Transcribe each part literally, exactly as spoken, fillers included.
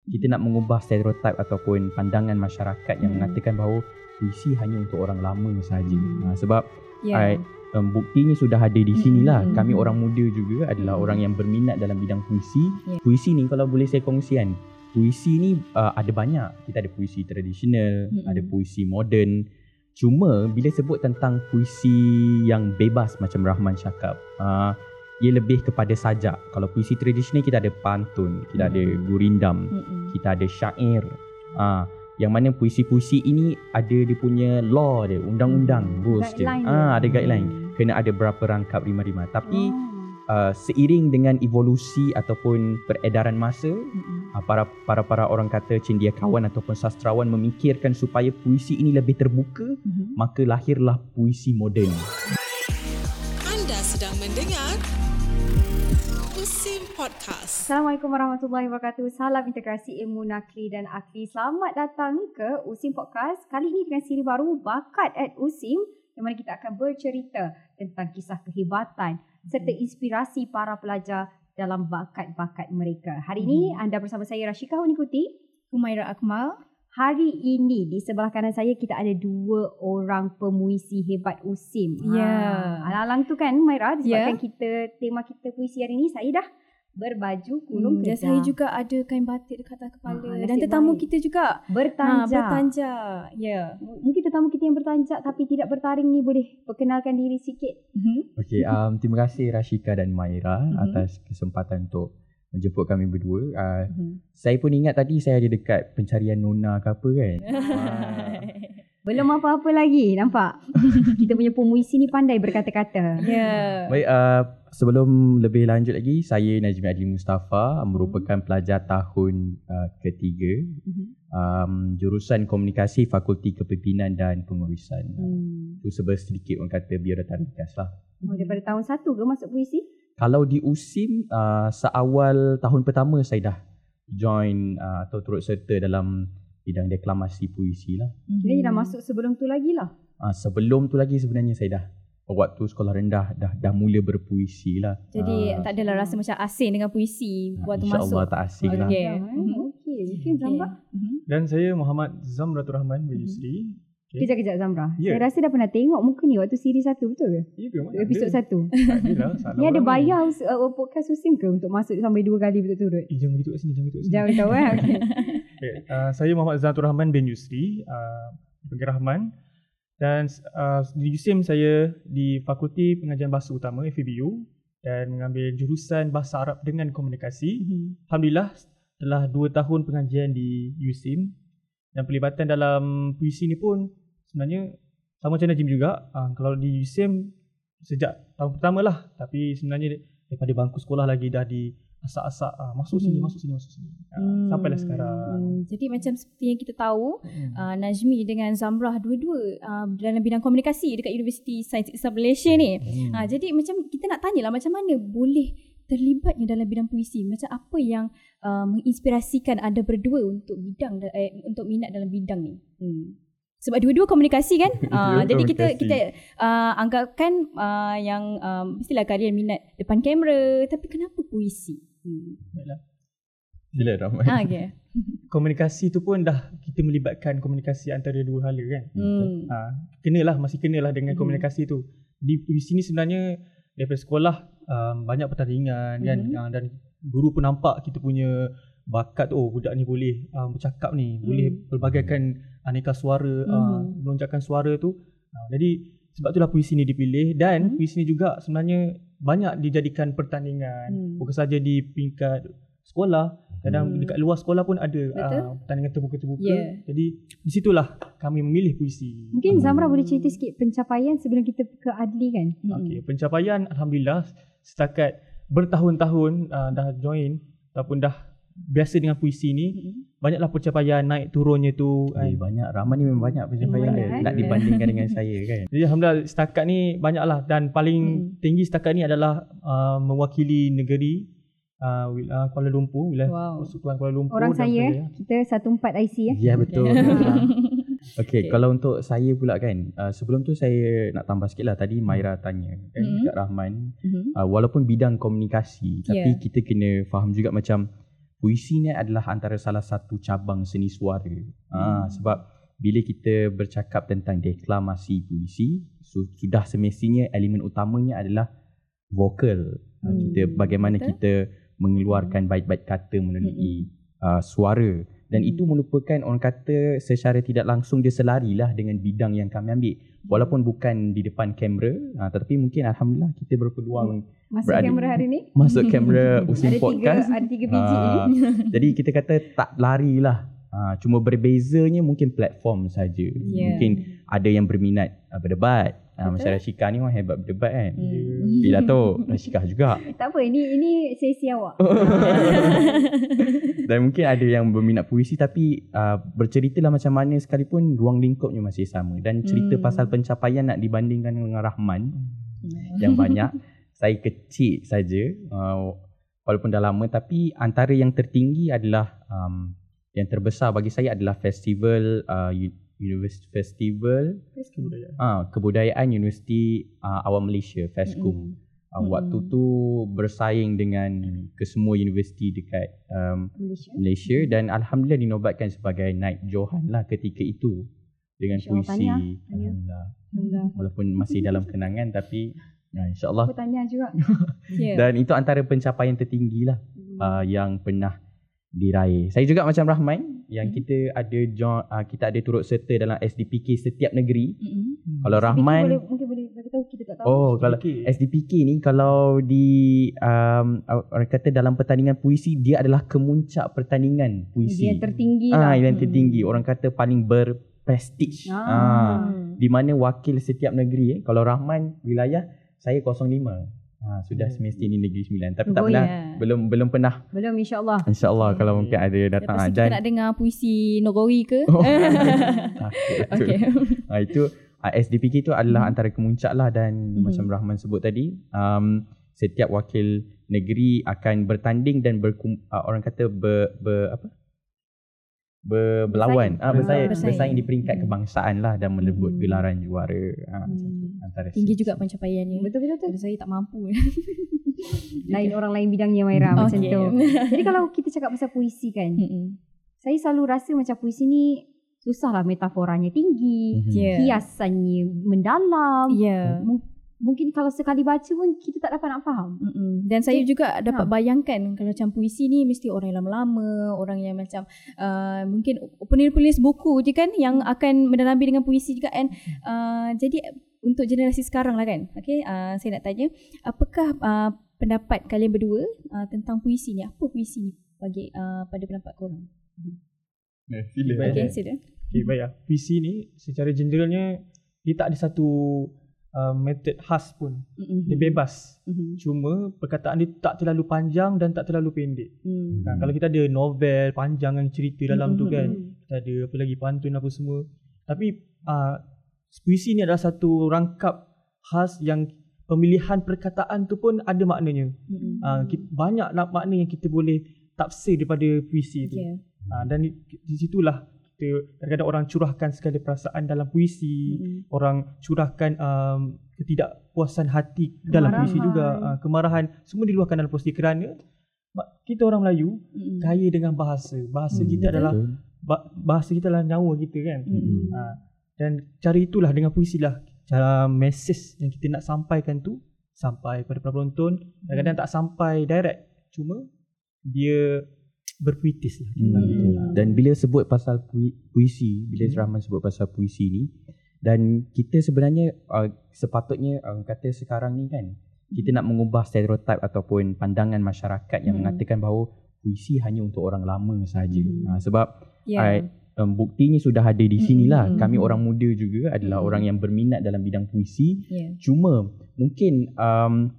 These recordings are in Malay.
Kita nak mengubah stereotip ataupun pandangan masyarakat yang Hmm. mengatakan bahawa puisi hanya untuk orang lama sahaja. Hmm. Ha, sebab Ya. I, um, buktinya sudah ada di sinilah. Hmm. Kami orang muda juga adalah Hmm. orang yang berminat dalam bidang puisi. Ya. Puisi ni kalau boleh saya kongsikan, puisi ni uh, ada banyak. Kita ada puisi tradisional, Hmm. ada puisi moden. Cuma bila sebut tentang puisi yang bebas macam Rahman cakap, uh, ia lebih kepada sajak. Kalau puisi tradisional kita ada pantun, kita ada gurindam, Mm-mm. kita ada syair. Ah, yang mana puisi-puisi ini ada dia punya law dia, undang-undang, rules dia. Guideline Ah, dia. ada guideline. Kena ada berapa rangkap rima-rima. Tapi Oh. uh, seiring dengan evolusi ataupun peredaran masa, Mm-mm. uh, para para para orang kata cendekiawan ataupun sastrawan memikirkan supaya puisi ini lebih terbuka, Mhm. maka lahirlah puisi moden. Anda sedang mendengar Usim Podcast. Assalamualaikum warahmatullahi wabarakatuh. Salam integrasi ilmu nakli dan akli. Selamat datang ke Usim Podcast. Kali ini dengan siri baru Bakat at Usim, yang mana kita akan bercerita tentang kisah kehebatan serta inspirasi para pelajar dalam bakat-bakat mereka. Hari ini anda bersama saya Rashika Hunikuti. Humaira Akmal. Hari ini di sebelah kanan saya kita ada dua orang pemuisi hebat Usim. Ya. Ha, alang-alang tu kan Humaira, disebabkan Ya. kita tema kita puisi hari ini, saya dah berbaju kulung Hmm, kedah. dan saya juga ada kain batik dekat atas kepala. Ah, dan nasib tetamu baik. kita juga bertanjak. Ha, bertanjak. Ya. M- Mungkin tetamu kita yang bertanjak tapi tidak bertaring ni boleh perkenalkan diri sikit. Mhm. Okey, um, terima kasih Rashika dan Maira Mhm. atas kesempatan untuk menjemput kami berdua. Uh, Mhm. Saya pun ingat tadi saya ada dekat pencarian nona ke apa kan. Belum apa-apa lagi, nampak? Kita punya pemuisi ni pandai berkata-kata. Ya. Baik, uh, sebelum lebih lanjut lagi, saya Najmi Adli Mustafa, merupakan pelajar tahun uh, ketiga, Mhm. um, jurusan komunikasi Fakulti Kepimpinan dan Pengurusan. Hmm. Itu sebab sedikit orang kata biodata ringkas lah. Oh, daripada tahun satu ke masuk puisi? Kalau di Usim, uh, seawal tahun pertama saya dah join uh, atau turut serta dalam bidang deklamasi puisi lah. Kira dah masuk sebelum tu lagi lah. Uh, sebelum tu lagi sebenarnya saya dah waktu sekolah rendah dah dah mula berpuisi lah. Jadi Ah, tak adalah rasa macam asing dengan puisi waktu masuk. InsyaAllah tak asing lah. Okey. Eh, Mhm. Okey, mungkin Zamra. Mhm. Dan saya Muhammad Zamratur Rahman bin Yusri. Okay. Kejap-kejap Zamra. Ya. Saya rasa dah pernah tengok muka ni waktu siri satu, betul ke? Ya ke? Mak? Episod Ada. satu. Tak ada lah. Salah Ni ada orang bayar uh, podcast Usim ke untuk masuk sampai dua kali berturut-turut? Eh, jangan gitu kat sini. Jangan gitu kat sini. Jangan tahu eh. Okay. Okay. Uh, saya Muhammad Zamratur Rahman bin Yusri. Uh, Panggil Rahman. Dan uh, di USIM saya di Fakulti Pengajian Bahasa Utama F E B U. Dan mengambil jurusan Bahasa Arab dengan Komunikasi. Mhm. Alhamdulillah telah dua tahun pengajian di USIM. Dan pelibatan dalam puisi ni pun sebenarnya sama macam Najim juga. Uh, kalau di USIM sejak tahun pertama lah. Tapi sebenarnya daripada bangku sekolah lagi dah di asak-asak uh, masuk sini, Hmm. masuk sini, masuk sini. Uh, Hmm. Sampailah sekarang. Hmm. Jadi macam seperti yang kita tahu, Hmm. uh, Najmi dengan Zamrah dua-dua uh, dalam bidang komunikasi dekat Universiti Sains Islam Malaysia ni. Hmm. Ha, jadi macam kita nak tanyalah macam mana boleh terlibatnya dalam bidang puisi. Macam apa yang uh, menginspirasikan anda berdua untuk bidang eh, untuk minat dalam bidang ni. Hmm. Sebab dua-dua komunikasi kan. Uh, Dua jadi kita komunikasi. kita uh, anggapkan uh, yang um, mestilah kalian minat depan kamera, tapi kenapa puisi? Hmm. Baiklah. Sila Rahman. Ah, okay. Komunikasi tu pun dah kita melibatkan komunikasi antara dua hala kan. Hmm. Ha, kenalah, masih kenalah dengan Hmm. komunikasi tu. Di puisi ni sebenarnya daripada sekolah um, banyak pertandingan kan, Mhm. uh, dan guru pun nampak kita punya bakat, oh budak ni boleh um, bercakap ni, boleh pelbagaikan aneka suara, uh, Mhm. melonjakkan suara tu. Uh, jadi sebab itulah puisi ni dipilih dan Mhm. puisi ni juga sebenarnya banyak dijadikan pertandingan. Hmm. Bukan saja di peringkat sekolah, kadang Hmm. dekat luar sekolah pun ada Betul. uh, pertandingan terbuka-terbuka. Yeah. Jadi di situlah kami memilih puisi. Mungkin Zamra boleh cerita sikit pencapaian sebelum kita ke Adli kan? Hmm. Okey, pencapaian alhamdulillah setakat bertahun-tahun uh, dah join ataupun dah biasa dengan puisi ni, Hmm. banyaklah pencapaian naik turunnya tu. Eh, kan. banyak. Rahman ni memang banyak pencapaian Banyak, dia. eh? Nak dibandingkan dengan saya kan. Jadi alhamdulillah setakat ni banyaklah dan paling Hmm. tinggi setakat ni adalah uh, mewakili negeri uh, wil- uh, Kuala Lumpur, wilayah Wow. Persekutuan Kuala Lumpur. Orang dan saya eh. wilayah- Kita satu empat I C eh. Ya betul. Okey, Okey. kalau untuk saya pula kan, uh, sebelum tu saya nak tambah sikit lah. Tadi Maira tanya kan, Mhm. Kak Rahman, Mhm. uh, walaupun bidang komunikasi, tapi Yeah. kita kena faham juga macam puisi ni adalah antara salah satu cabang seni suara. Hmm. Ha, sebab bila kita bercakap tentang deklamasi puisi, su- sudah semestinya elemen utamanya adalah vokal. Hmm. Ha, kita bagaimana Betul? kita mengeluarkan bait-bait kata melalui hmm. uh, suara. Dan hmm. itu merupakan, orang kata secara tidak langsung dia selarilah dengan bidang yang kami ambil. Walaupun bukan di depan kamera, uh, tetapi mungkin alhamdulillah kita berpeluang hmm. masuk kamera hari ni. Masuk kamera Usim ada Podcast. Tiga, ada tiga biji uh, ni. Jadi kita kata tak larilah. Uh, cuma berbezanya mungkin platform saja. Yeah. Mungkin ada yang berminat uh, berdebat. Uh, macam Rashika ni orang hebat berdebat kan. Hmm. Bila tu Rashika juga. Tak apa, ini ini sesi awak. Dan mungkin ada yang berminat puisi tapi uh, berceritalah macam mana sekalipun ruang lingkupnya masih sama. Dan cerita Hmm. pasal pencapaian nak dibandingkan dengan Rahman Hmm. yang banyak. Saya kecil saja uh, walaupun dah lama, tapi antara yang tertinggi adalah um, yang terbesar bagi saya adalah festival uh, University Festival Kebudayaan. ah Kebudayaan Universiti uh, Awam Malaysia, FESCUM. Mm-hmm. Uh, waktu tu bersaing dengan kesemua universiti dekat um, Malaysia. Malaysia dan alhamdulillah dinobatkan sebagai naib Johan lah ketika itu dengan Insya Allah, puisi. tanya. Alhamdulillah. Alhamdulillah. Walaupun masih dalam kenangan tapi nah, insya-Allah. Aku tanya juga. Yeah. Dan itu antara pencapaian tertinggi lah Hmm. uh, yang pernah diraih. Saya juga macam Rahman yang Hmm. kita ada join, uh, kita ada turut serta dalam S D P K setiap negeri. Mm-mm. Kalau Rahman, boleh, mungkin boleh bagi tahu, kita tak tahu. oh kalau Okay. S D P K ni kalau di um, orang kata dalam pertandingan puisi, dia adalah kemuncak pertandingan puisi. Dia yang tertinggi Ah, lah. yang tertinggi. Orang kata paling berprestige. Ah. Ah. Di mana wakil setiap negeri eh. Kalau Rahman wilayah, saya kosong lima. Ha, sudah semestinya ni Negeri Sembilan. Tapi tak Oh, pernah, ya. belum belum pernah. Belum, insyaAllah. InsyaAllah Okay. kalau mungkin ada datang. Lepas Ah, tu kita nak dengar puisi Nogori ke? Oh, takut betul. Okay. Ha, itu uh, S D P K itu adalah Hmm. antara kemuncak lah dan Mhm. macam Rahman sebut tadi, um, setiap wakil negeri akan bertanding dan berkum, uh, orang kata ber, ber apa? Ber, berlawan, ah, bersaing, Bersaing. bersaing di peringkat Hmm. kebangsaan lah dan merebut Hmm. gelaran juara. Ha, macam tu, Hmm. antara Tinggi sisi. juga pencapaiannya. Betul, betul, betul. Kalau saya tak mampu. Lain orang lain bidangnya, Maira, macam Okay. tu. Jadi kalau kita cakap pasal puisi kan, Mm-mm. saya selalu rasa macam puisi ni susah lah, metaforanya tinggi, Mhm. Yeah. hiasannya mendalam. Ya. M- Mungkin kalau sekali baca pun kita tak dapat nak faham. Mm-mm. Dan saya juga dapat Ha. bayangkan kalau macam puisi ni mesti orang yang lama-lama, orang yang macam uh, mungkin penulis-penulis buku je kan yang akan mendalami dengan puisi juga kan. Uh, jadi untuk generasi sekarang lah kan. Okay, uh, saya nak tanya, apakah uh, pendapat kalian berdua uh, tentang puisi ni? Apa puisi ni bagi uh, pada pendapat korang? Eh, sila. Baik. Okay, sila. Okay, baik lah. Puisi ni secara generalnya dia tak ada satu uh, method khas pun. Mm-mm. Dia bebas. Mm-hmm. Cuma perkataan dia tak terlalu panjang dan tak terlalu pendek. Mm. Ha, kalau kita ada novel panjang yang cerita dalam tu kan, Mm-mm. kita ada apa lagi pantun apa semua. Tapi uh, puisi ni adalah satu rangkap khas yang pemilihan perkataan tu pun ada maknanya. Mm-mm. Uh, kita, banyak nak makna yang kita boleh tafsir daripada puisi tu. Yeah. Uh, dan di, di situlah kita kadang-kadang orang curahkan segala perasaan dalam puisi. Mm-mm. Orang curahkan um, ketidakpuasan hati dalam Kemarahan. puisi juga, uh, kemarahan, semua diluahkan dalam puisi kerana ma- kita orang Melayu Mm-mm. kaya dengan bahasa. Bahasa Hmm, kita betul. adalah ba- bahasa kita adalah nyawa kita kan. Mm-mm. Uh, dan cara itulah dengan puisi lah cara mesej yang kita nak sampaikan tu sampai kepada penonton. Kadang-kadang tak sampai direct, cuma dia berpuitis lah. Hmm. Hmm. Dan bila sebut pasal pui- puisi, bila Hmm. Rahman sebut pasal puisi ni, dan kita sebenarnya uh, sepatutnya uh, kata sekarang ni kan, kita nak mengubah stereotip ataupun pandangan masyarakat yang Hmm. mengatakan bahawa puisi hanya untuk orang lama sahaja. Hmm. Uh, sebab Yeah. I, um, buktinya sudah ada di sinilah. Hmm. Kami orang muda juga adalah Hmm. orang yang berminat dalam bidang puisi. Yeah. Cuma mungkin um,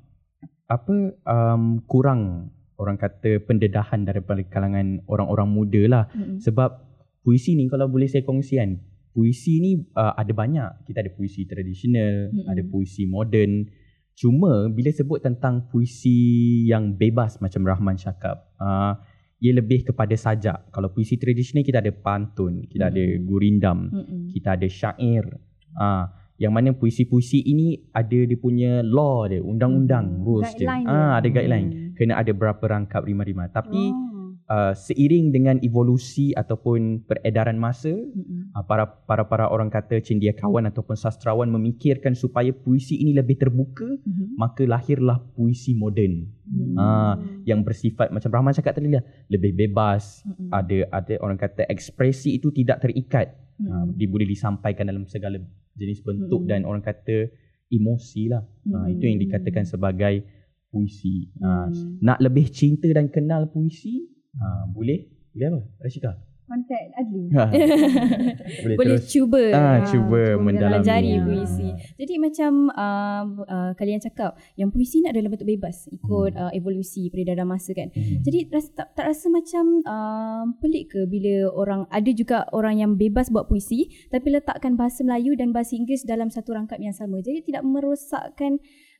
apa um, kurang orang kata pendedahan daripada kalangan orang-orang muda lah. Mm-mm. Sebab puisi ni kalau boleh saya kongsikan, puisi ni uh, ada banyak. Kita ada puisi tradisional, Mm-mm. ada puisi moden. Cuma bila sebut tentang puisi yang bebas macam Rahman cakap, uh, ia lebih kepada sajak. Kalau puisi tradisional kita ada pantun, kita ada Mm-mm. gurindam, Mm-mm. kita ada syair. Uh, yang mana puisi-puisi ini ada dia punya law dia, undang-undang, Hmm. rules dia. Guideline dia. Ah, ada guideline. Hmm. Kena ada berapa rangkap rima-rima. Tapi Oh. uh, seiring dengan evolusi ataupun peredaran masa, Mm-mm. uh, para para para orang kata cendekiawan ataupun sastrawan memikirkan supaya puisi ini lebih terbuka, Mm-hmm. maka lahirlah puisi moden. Mm. Uh, yang bersifat macam Rahman cakap tadi lah, lebih bebas. Mm-mm. Ada ada orang kata ekspresi itu tidak terikat. Mm-mm. Uh, dia boleh disampaikan dalam segala jenis bentuk Mm-mm. dan orang kata emosi lah. Uh, itu yang dikatakan sebagai puisi. Uh, Mm. nak lebih cinta dan kenal puisi, uh, boleh? Boleh apa? Rashika? Contact Adli. Ha. boleh, Boleh terus cuba ah, cuba cuba mendalami. pelajari Ah. puisi. Jadi macam uh, uh, kalian cakap yang puisi ni adalah bentuk bebas ikut Hmm. uh, evolusi peredaran masa kan. Hmm. Jadi rasa, tak, tak rasa macam uh, pelik ke bila orang ada juga orang yang bebas buat puisi tapi letakkan bahasa Melayu dan bahasa Inggeris dalam satu rangkap yang sama. Jadi tidak merosakkan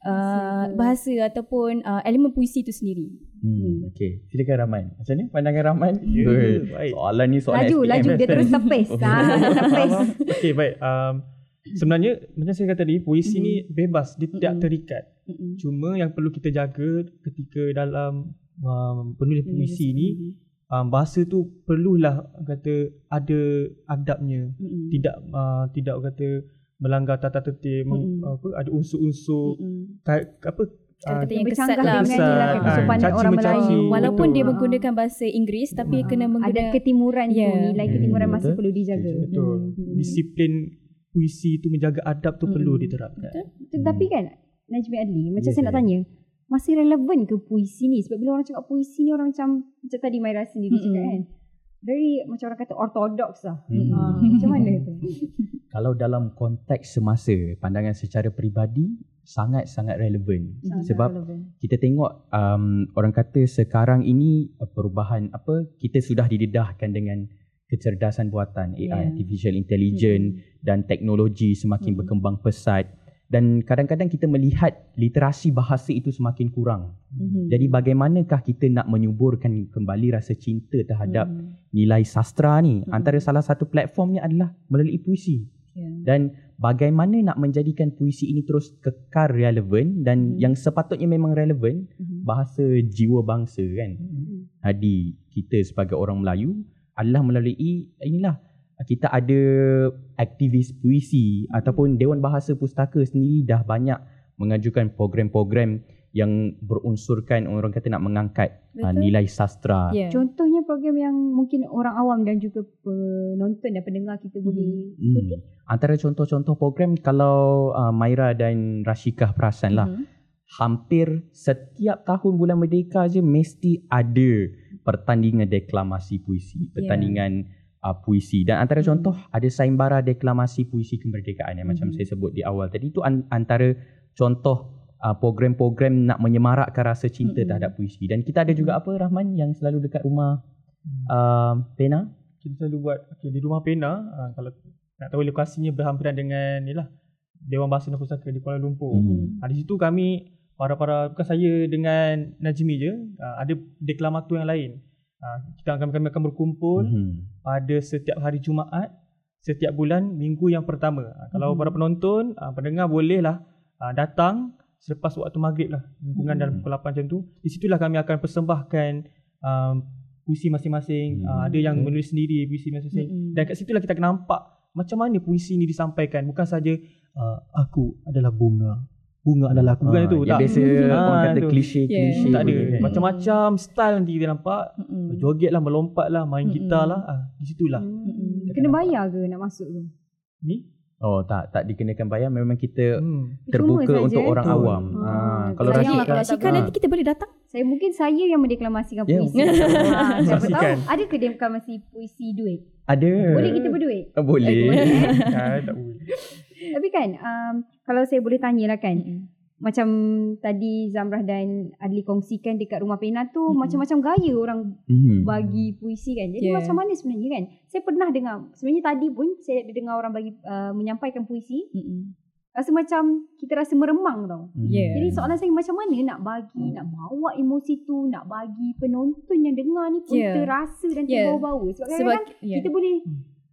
uh, bahasa ataupun uh, elemen puisi itu sendiri. Hmm, okay. Silakan Rahman. Macam ni pandangan Rahman? Ya, Oi, baik. soalan ni soalan Laju, S P M. laju. Dia terus tepis. Ha, tepis. Okey, baik. Um, sebenarnya macam saya kata tadi, puisi ni bebas, dia tidak Mm-mm. terikat. Mm-mm. Cuma yang perlu kita jaga ketika dalam um, penulis puisi ni, um, bahasa tu perlulah kata ada adabnya. Mm-mm. Tidak uh, tidak kata melanggar tata tertib, meng- Mm-mm. apa ada unsur-unsur Mm-mm. ka- apa ah, Kata-kata yang bercanggah kesat lah. dengan Kesat, nilai kesopanan caci orang mencaci. Melayu. Walaupun Betul. dia Ah. menggunakan bahasa Inggeris tapi Ah. kena Ada menggunakan ketimuran tu, Ya. nilai ketimuran Hmm, masih betul. perlu dijaga. betul. Hmm. Disiplin puisi tu menjaga adab tu Hmm. perlu diterapkan. Betul? Tetapi kan Najmi Adli, macam Yes, saya nak saya. tanya, masih relevan ke puisi ni? Sebab bila orang cakap puisi ni, orang macam macam tadi Maira sendiri Mm-mm. cakap kan, very macam orang kata ortodoks lah. Hmm. Ah, macam mana tu? Kalau dalam konteks semasa, pandangan secara peribadi sangat-sangat relevan. Sangat Sebab relevan. kita tengok um, orang kata sekarang ini uh, perubahan apa, kita sudah didedahkan dengan kecerdasan buatan A I, Yeah. artificial intelligence dan teknologi semakin Mm-mm. berkembang pesat, dan kadang-kadang kita melihat literasi bahasa itu semakin kurang. Mhm. Jadi bagaimanakah kita nak menyuburkan kembali rasa cinta terhadap Mhm. nilai sastra ni? Mm-mm. Antara salah satu platformnya adalah melalui puisi. Ya. Dan bagaimana nak menjadikan puisi ini terus kekal relevan dan Hmm. yang sepatutnya memang relevan, Mhm. bahasa jiwa bangsa kan. Mhm. Hadi kita sebagai orang Melayu adalah melalui inilah, kita ada aktivis puisi ataupun Dewan Bahasa Pustaka sendiri dah banyak mengajukan program-program yang berunsurkan orang kata nak mengangkat uh, Betul. nilai sastra. Ya. Contohnya program yang mungkin orang awam dan juga penonton dan pendengar kita boleh ikuti. Hmm. Antara contoh-contoh program, kalau uh, Maira dan Rashika perasan lah, Mhm. hampir setiap tahun bulan Merdeka je mesti ada pertandingan deklamasi puisi, pertandingan uh, puisi. Dan antara Hmm. contoh ada sayembara deklamasi puisi kemerdekaan yang macam Hmm. saya sebut di awal tadi. Itu an- antara contoh uh, program-program nak menyemarakkan rasa cinta Hmm. terhadap puisi. Dan kita ada juga apa, Rahman, yang selalu dekat rumah uh, Pena. Kita selalu buat okay, di Rumah Pena, uh, kalau nak tahu lokasinya berhampiran dengan ni lah Dewan Bahasa dan Pustaka di Kuala Lumpur. Hmm. Uh, di situ kami para-para, bukan saya dengan Najmi je, uh, ada deklamator yang lain. Uh, kita akan kami akan berkumpul Mhm. pada setiap hari Jumaat setiap bulan minggu yang pertama. Uh, kalau Mhm. para penonton, uh, pendengar bolehlah uh, datang selepas waktu maghrib lah, lingkungan Mhm. dalam pukul lapan macam tu. Di situlah kami akan persembahkan um, puisi masing-masing. Mhm. Uh, ada yang Betul. menulis sendiri puisi masing-masing. Mhm. Dan kat situlah kita akan nampak macam mana puisi ni disampaikan. Bukan saja uh, aku adalah bunga, bunga adalah aku. Bukan Ah, itu. yang Tak. biasa Ah, orang kata tu. klise-klise. Yeah. Tak ada. kan. Macam-macam style nanti kita nampak. Mhm. Joget lah, melompat lah, main Mm-mm. gitar lah. Ah, di situlah. Mm-mm. Kena bayar ke nak masuk tu? Ni. Oh tak, tak dikenakan bayar. Memang kita Hmm. terbuka Cuma untuk saja. orang Betul. awam. Ah, Ah, kalau sayang Rashika, lah kalau tak Rashika boleh. nanti kita boleh datang. Saya mungkin saya yang mendeklamasikan Ya, puisi. mungkin. ha, siapa tahu Saksikan. ada ke deklamasi puisi duit? ada. Boleh kita berduit? Oh, boleh. ah, tak boleh. Tapi kan um, kalau saya boleh tanyalah kan, Mm-mm. macam tadi Zamrah dan Adli kongsikan dekat Rumah Pena tu Mm-mm. macam-macam gaya orang Mhm. bagi puisi kan. Jadi Yeah. macam mana sebenarnya kan? Saya pernah dengar, sebenarnya tadi pun saya ada dengar orang bagi uh, menyampaikan puisi, Mm-mm. rasa macam kita rasa meremang tau. Mhm. Yeah. Jadi soalan saya macam mana nak bagi, nak bawa emosi tu, nak bagi penonton yang dengar ni pun Yeah. terasa dan Yeah. terbawa-bawa. Sebab Sebab kadang-kadang yeah. kita boleh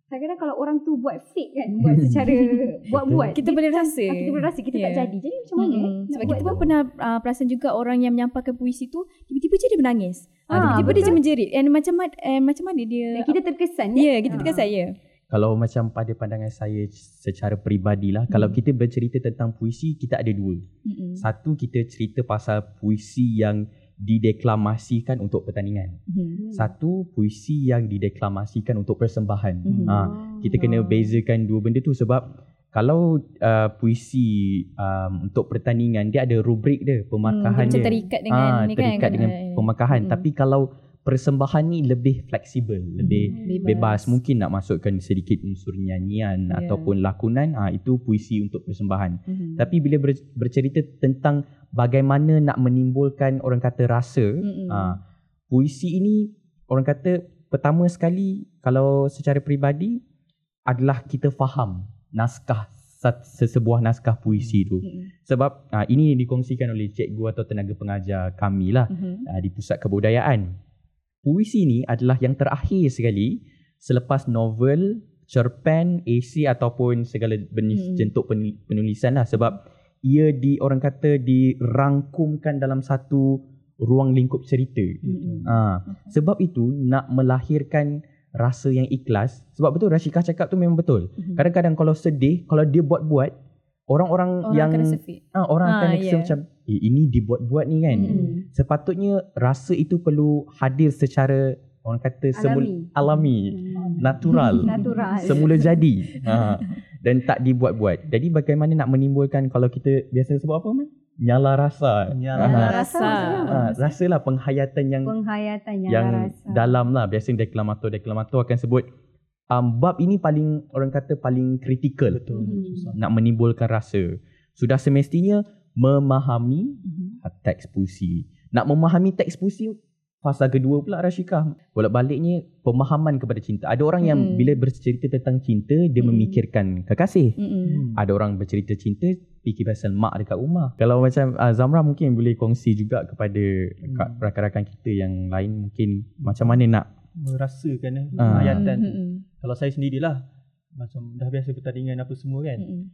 kadang-kadang kalau orang tu buat fake kan, buat secara buat-buat, Kita boleh rasa. Ah, kita boleh rasa kita Yeah. tak jadi. Jadi macam mana? Mm-mm. eh? Sebab Nak kita buat pun tu? pernah uh, perasan juga orang yang menyampaikan puisi tu tiba-tiba je dia menangis. Ah, Ah, tiba-tiba dia betul. je menjerit. And macam mana eh, macam mana dia Dan kita terkesan. Ya, eh? kita Ah. terkesan ya. Kalau macam pada pandangan saya secara peribadi lah, kalau kita bercerita tentang puisi, kita ada dua. Mm-mm. Satu, kita cerita pasal puisi yang dideklamasikan untuk pertandingan. Mhm. Satu, puisi yang dideklamasikan untuk persembahan. Mhm. Ha, kita kena bezakan dua benda tu sebab kalau uh, puisi um, untuk pertandingan, dia ada rubrik dia, pemakahan Macam dia. terikat dengan Ah, ni kan, terikat dengan kan? pemakahan. Mm-mm. Tapi kalau persembahan ni lebih fleksibel, lebih bebas. Mungkin nak masukkan sedikit unsur nyanyian Yeah. ataupun lakonan, ah itu puisi untuk persembahan. Mhm. Tapi bila ber- bercerita tentang bagaimana nak menimbulkan orang kata rasa, Mm-mm. ah puisi ini orang kata pertama sekali kalau secara peribadi adalah kita faham naskah sat- sesebuah naskah puisi tu. Mm-mm. Sebab ah, ini dikongsikan oleh cikgu atau tenaga pengajar kami lah Mhm. ah, di Pusat Kebudayaan. Puisi ni adalah yang terakhir sekali selepas novel, cerpen, esei ataupun segala jenis Mm-mm. bentuk pen- penulisan lah, sebab ia di orang kata dirangkumkan dalam satu ruang lingkup cerita. Mm-mm. Ha, sebab itu nak melahirkan rasa yang ikhlas, sebab betul Rashikah cakap tu memang betul. Mhm. Kadang-kadang kalau sedih, kalau dia buat-buat, orang-orang Orang yang akan rasa fit. ah, orang Ah, akan rasa yeah. macam eh, ini dibuat-buat ni kan. Mm-mm. Sepatutnya rasa itu perlu hadir secara orang kata semula alami, Hmm. natural, Natural. semula jadi. Ha, dan tak dibuat-buat. Jadi bagaimana nak menimbulkan, kalau kita biasa sebut apa man? Nyala rasa. Nyala Ha, rasa. ha, rasalah penghayatan yang Penghayatan yang, yang rasa. dalam lah. Biasanya deklamator-deklamator akan sebut um, bab ini paling orang kata paling kritikal. Betul. Hmm. Susah. Nak menimbulkan rasa. Sudah semestinya memahami Mhm. teks puisi. Nak memahami teks puisi, fasa kedua pula Rashikah. Bolak-baliknya pemahaman kepada cinta. Ada orang yang Hmm. bila bercerita tentang cinta, dia Hmm. memikirkan kekasih. Mm-mm. Ada orang bercerita cinta, fikir pasal mak dekat rumah. Kalau macam uh, Zamra mungkin boleh kongsi juga kepada Hmm. rakan-rakan kita yang lain, mungkin macam mana nak Merasakan eh, Ah. penghayatan tu. Mm-mm. Kalau saya sendirilah, macam dah biasa pertandingan apa semua kan. Mm-mm.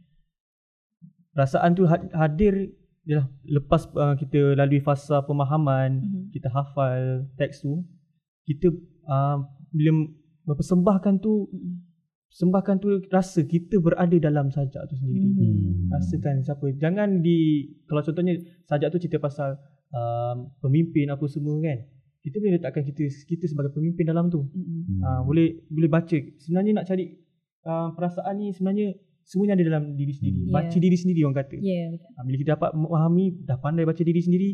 Perasaan tu had- hadir yalah, lepas uh, kita lalui fasa pemahaman, Mhm. kita hafal teks tu, kita uh, bila mempersembahkan tu, Mm-mm. persembahkan tu rasa kita berada dalam sajak tu sendiri. Mhm. Rasakan siapa. Jangan di, kalau contohnya sajak tu cerita pasal um, pemimpin apa semua kan. Kita boleh letakkan kita kita sebagai pemimpin dalam tu. Mm-mm. Uh, boleh boleh baca. Sebenarnya nak cari uh, perasaan ni sebenarnya semuanya ada dalam diri sendiri. Yeah. Baca diri sendiri orang kata. Ya, betul. Uh, bila kita dapat memahami, dah pandai baca diri sendiri,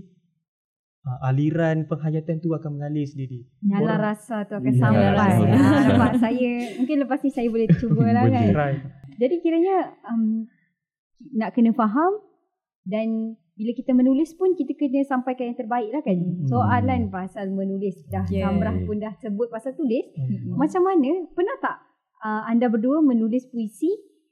uh, aliran penghayatan tu akan mengalir sendiri. Nyala Orang- rasa tu akan Nyala sampai. rasa. Ah, nampak saya, mungkin lepas ni saya boleh cuba lah Boleh. kan. Try. Jadi kiranya um, nak kena faham, dan bila kita menulis pun kita kena sampaikan yang terbaik lah kan. Hmm. Soalan pasal menulis dah, Yeah. Zamrah pun dah sebut pasal tulis. Mm-mm. Macam mana, pernah tak uh, anda berdua menulis puisi,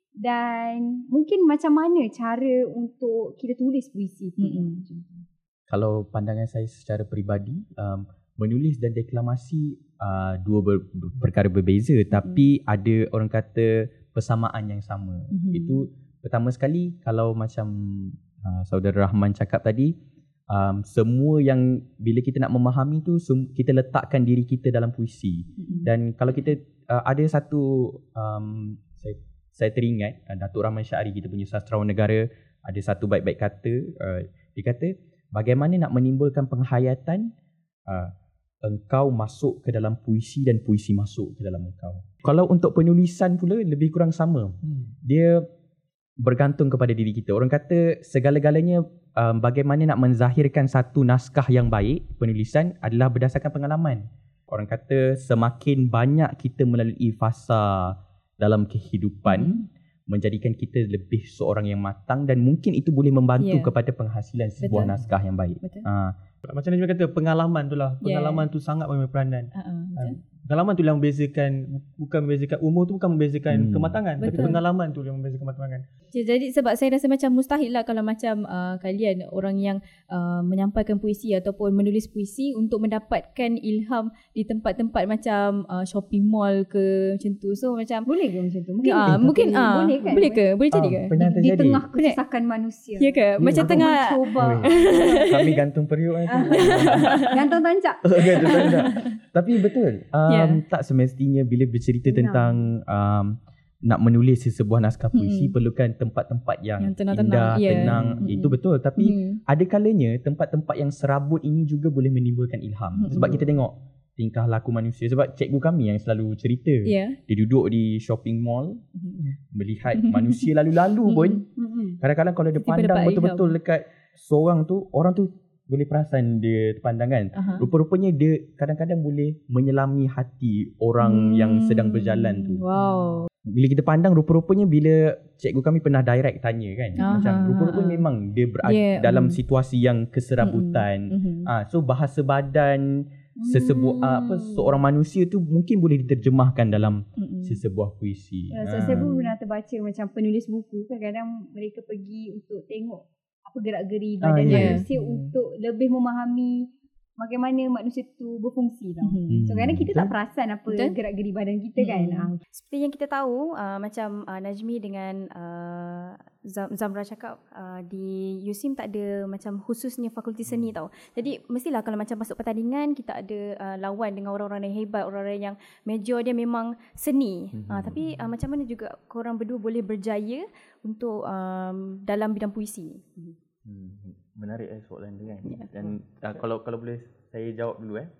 dan mungkin macam mana cara untuk kita tulis puisi tu? Mm-mm. Kalau pandangan saya secara peribadi, um, menulis dan deklamasi uh, dua ber, perkara berbeza, tapi ada orang kata persamaan yang sama. Mhm. Itu pertama sekali, kalau macam uh, saudara Rahman cakap tadi, um, semua yang bila kita nak memahami tu, sem- kita letakkan diri kita dalam puisi. Mm-mm. Dan kalau kita uh, ada satu um, saya, saya teringat uh, Datuk Rahman Syahri, kita punya sastrawan negara, ada satu baik-baik kata, uh, dia kata bagaimana nak menimbulkan penghayatan, uh, engkau masuk ke dalam puisi dan puisi masuk ke dalam engkau. Kalau untuk penulisan pula lebih kurang sama. Hmm. Dia bergantung kepada diri kita. Orang kata segala-galanya um, bagaimana nak menzahirkan satu naskah yang baik, penulisan adalah berdasarkan pengalaman. Orang kata semakin banyak kita melalui fasa dalam kehidupan, Hmm. menjadikan kita lebih seorang yang matang, dan mungkin itu boleh membantu Ya. kepada penghasilan sebuah Betul. naskah yang baik. Betul. Ha, Macam Najma kata, pengalaman tu lah. Yeah. Pengalaman tu sangat bermain peranan. Uh-uh, betul. pengalaman tu yang membezakan, bukan membezakan umur tu, bukan membezakan Hmm. kematangan, tapi Betul. pengalaman tu yang membezakan kematangan. Jadi sebab saya rasa macam mustahil lah kalau macam uh, kalian orang yang uh, menyampaikan puisi ataupun menulis puisi untuk mendapatkan ilham di tempat-tempat macam uh, shopping mall ke macam tu. So macam Boleh ke macam tu? Mungkin ah, Eh, mungkin tapi ah, boleh kan? boleh ke? Boleh jadi Ah, ke? pernah di terjadi. tengah kesesakan manusia. Ya ke? Macam Ya, tengah Cuba. Kami gantung periuk nanti. Gantung tancap. Gantung tancap. Tapi betul. Um, Ya. Tak semestinya bila bercerita Benar. tentang um, nak menulis sesebuah naskah puisi Mm-mm. perlukan tempat-tempat yang, Yang tenang-tenang, indah, ya. tenang. Mm-mm. Itu betul. Tapi Hmm. ada kalanya tempat-tempat yang serabut ini juga boleh menimbulkan ilham. Mm-mm. Sebab kita tengok tingkah laku manusia. Sebab cikgu kami yang selalu cerita. Ya. Dia duduk di shopping mall, Hmm. melihat manusia lalu-lalu pun. Mm-mm. Kadang-kadang kalau dia Tiba-tiba pandang dapat betul-betul dekat seorang tu, orang tu boleh perasan dia terpandang kan. Aha. Rupa-rupanya dia kadang-kadang boleh menyelami hati orang Hmm. yang sedang berjalan tu. Wow. Bila kita pandang, rupa-rupanya bila cikgu kami pernah direct tanya kan. Aha, Macam rupa-rupanya aha. memang dia berada Yeah, dalam mm. situasi yang keserabutan. Mhm. Ah, so bahasa badan sesebuah ah, apa Hmm. seorang manusia tu mungkin boleh diterjemahkan dalam Mhm. sesebuah puisi. Ya, so Ah. saya pun pernah terbaca macam penulis buku, kadang-kadang mereka pergi untuk tengok apa gerak-geri Ah, badan ya. manusia untuk lebih memahami bagaimana manusia tu berfungsi tau. Mhm. So kadang-kadang kita Betul. tak perasan apa Betul. gerak-geri badan kita kan. Mm-mm. Ah, Seperti yang kita tahu, uh, macam uh, Najmi dengan uh, Zam- Zamra cakap, uh, di U S I M tak ada macam khususnya fakulti seni tau. Jadi mestilah kalau macam masuk pertandingan, kita ada uh, lawan dengan orang-orang yang hebat, orang-orang yang major dia memang seni. Mhm. Uh, tapi uh, macam mana juga korang berdua boleh berjaya untuk um, dalam bidang puisi? Hmm, menarik eh soalan dia kan. Ya. Dan uh, kalau kalau boleh saya jawab dulu eh.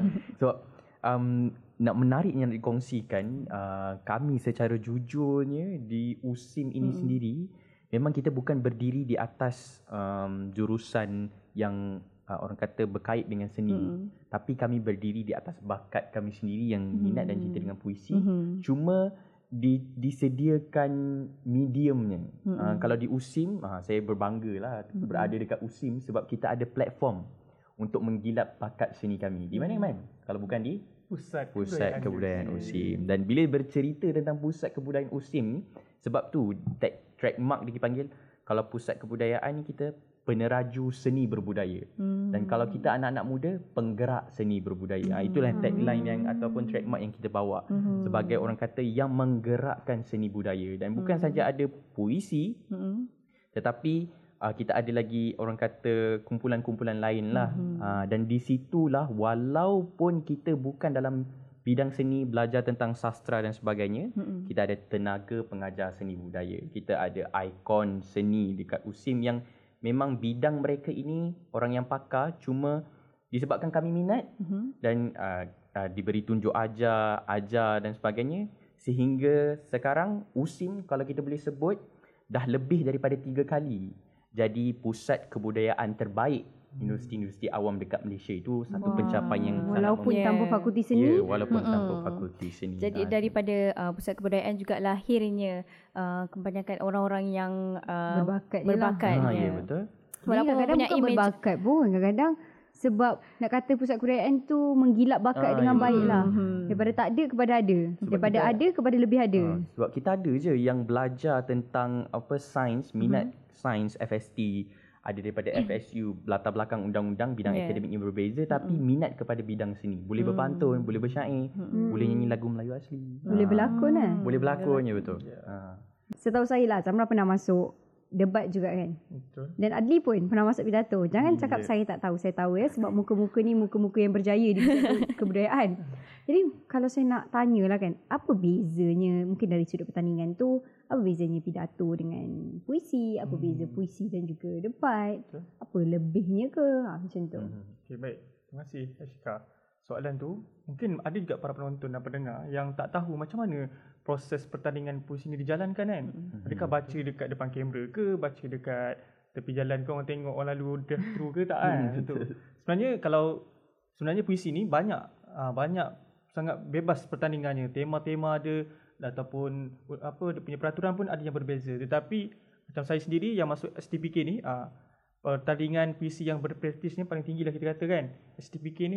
So um, nak menariknya nak dikongsikan, uh, kami secara jujurnya di U S I M ini Mm-mm. sendiri memang kita bukan berdiri di atas um, jurusan yang uh, orang kata berkait dengan seni, Mm-mm. tapi kami berdiri di atas bakat kami sendiri yang minat dan cinta Mm. dengan puisi. Mhm. Cuma di, disediakan mediumnya. Mm-mm. Uh, kalau di U S I M, uh, saya berbangga lah Mm-mm. berada dekat U S I M sebab kita ada platform untuk menggilap bakat seni kami. Di mana Man? Kalau bukan di Pusat Pusat Kebudayaan U S I M. Dan bila bercerita tentang Pusat Kebudayaan U S I M ni, sebab tu tag, trademark dia dipanggil, kalau Pusat Kebudayaan ni kita peneraju seni berbudaya. Hmm. Dan kalau kita anak-anak muda, penggerak seni berbudaya. Ah, itulah tagline yang ataupun trademark yang kita bawa Mhm. sebagai orang kata yang menggerakkan seni budaya. Dan bukan Hmm. saja ada puisi, Mhm. tetapi uh, kita ada lagi orang kata kumpulan-kumpulan lain lah. Mhm. Uh, dan di situlah walaupun kita bukan dalam bidang seni, belajar tentang sastra dan sebagainya, Mhm. kita ada tenaga pengajar seni budaya. Kita ada ikon seni dekat U S I M yang memang bidang mereka ini orang yang pakar, cuma disebabkan kami minat Mhm. dan uh, uh, diberi tunjuk ajar, ajar dan sebagainya, sehingga sekarang U S I M kalau kita boleh sebut dah lebih daripada tiga kali jadi pusat kebudayaan terbaik universiti-universiti awam dekat Malaysia. Itu satu Wah. pencapaian yang sangat walaupun Yeah. tanpa fakulti mem- seni. ya, walaupun Mm-mm. tanpa fakulti seni. Jadi Ah, daripada uh, pusat kebudayaan juga lahirnya uh, kebanyakan orang-orang yang uh, Berbakat je lah. berbakat. ah, ya. ya betul. Walaupun Kadang-kadang punya bukan image. berbakat pun. Kadang-kadang sebab nak kata pusat kebudayaan tu menggilap bakat Ah, dengan ya, baik betul. lah. Mhm. Daripada tak ada kepada ada. Sebab Daripada kita- ada kepada lebih ada. Ah, sebab kita ada je yang belajar tentang apa sains, minat sains F S T, ada daripada F S U, latar belakang undang-undang, bidang Yeah. akademiknya berbeza, tapi minat kepada bidang seni. Boleh berpantun, boleh bersyair, Mhm. boleh nyanyi lagu Melayu asli. Boleh Ah, berlakon kan. Boleh berlakon je betul. Ah. Setahu saya lah, Zamra pernah masuk debat juga kan. Betul. Dan Adli pun pernah masuk pidato. Jangan Hmm, cakap ya. saya tak tahu. Saya tahu ya. Sebab muka-muka ni muka-muka yang berjaya di bidang kebudayaan. Jadi kalau saya nak tanya lah kan. Apa bezanya mungkin dari sudut pertandingan tu. Apa bezanya pidato dengan puisi. Apa Hmm. beza puisi dan juga debat. Betul. Apa lebihnya ke. Ha, macam tu. Mhm. Okay, baik. Terima kasih Ashika. Soalan tu, mungkin ada juga para penonton dan pendengar yang tak tahu macam mana proses pertandingan puisi ni dijalankan kan. Adakah baca dekat depan kamera ke, baca dekat tepi jalan ke, orang tengok orang lalu drive through ke tak kan. Macam tu. Sebenarnya kalau sebenarnya puisi ni banyak uh, banyak sangat bebas pertandingannya. Tema-tema ada ataupun apa dia punya peraturan pun ada yang berbeza. Tetapi macam saya sendiri yang masuk S T P K ni, uh, pertandingan puisi yang berprestij ni paling tinggi lah kita kata kan. S T P K ni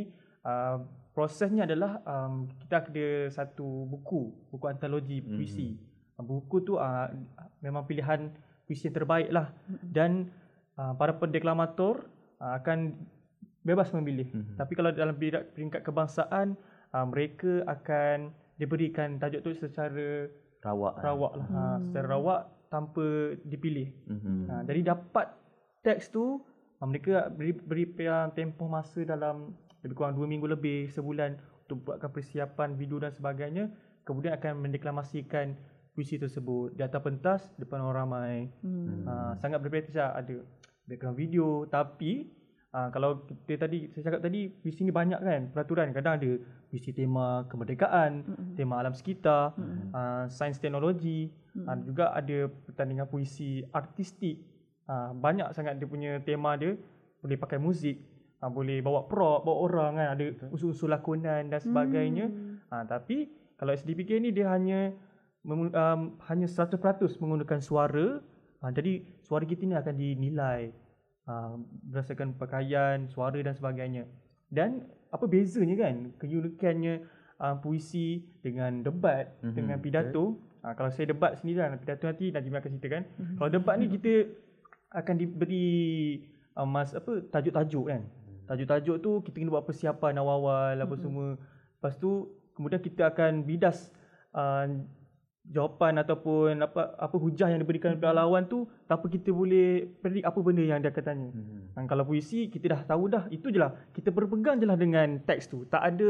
uh, prosesnya adalah um, kita ada satu buku, buku antologi puisi. Mm-hmm. Buku tu uh, memang pilihan puisi yang terbaik lah. Mm-hmm. Dan uh, para pendeklamator uh, akan bebas memilih. Mm-hmm. Tapi kalau dalam peringkat kebangsaan, uh, mereka akan diberikan tajuk tu secara rawak, rawak lah. Mm. Uh, secara rawak tanpa dipilih. Mm-hmm. Uh, jadi dapat teks tu, uh, mereka beri, beri tempoh masa dalam lebih kurang dua minggu lebih, sebulan untuk buatkan persiapan video dan sebagainya. Kemudian akan mendeklamasikan puisi tersebut di atas pentas depan orang ramai. Hmm. Uh, sangat berbeza lah. Ada background video. Tapi uh, kalau kita tadi, saya cakap tadi, puisi ni banyak kan peraturan. Kadang ada puisi tema kemerdekaan, hmm. tema alam sekitar, hmm. uh, sains teknologi. Hmm. Uh, juga ada pertandingan puisi artistik. Uh, banyak sangat dia punya tema dia. Boleh pakai muzik. Ha, boleh bawa prop, bawa orang kan, ada unsur-unsur lakonan dan sebagainya. Hmm. Ha, tapi kalau S D P K ni dia hanya um, hanya seratus peratus menggunakan suara. Ha, jadi suara kita ni akan dinilai ha, berdasarkan pakaian, suara dan sebagainya. Dan apa bezanya kan, keunikannya uh, puisi dengan debat, mm-hmm. dengan pidato. Ha, kalau saya debat sendiri lah, pidato nanti Najmi akan ceritakan. Mm-hmm. Kalau debat ni kita akan diberi uh, mas apa tajuk-tajuk kan. Tajuk-tajuk tu kita kena buat persiapan awal-awal apa mm-hmm. semua. Lepas tu kemudian kita akan bidas uh, jawapan ataupun apa apa hujah yang diberikan oleh lawan tu tanpa kita boleh predict apa benda yang dia akan tanya. Mm-hmm. Dan kalau puisi kita dah tahu dah, itu je lah. Kita berpegang je lah dengan teks tu. Tak ada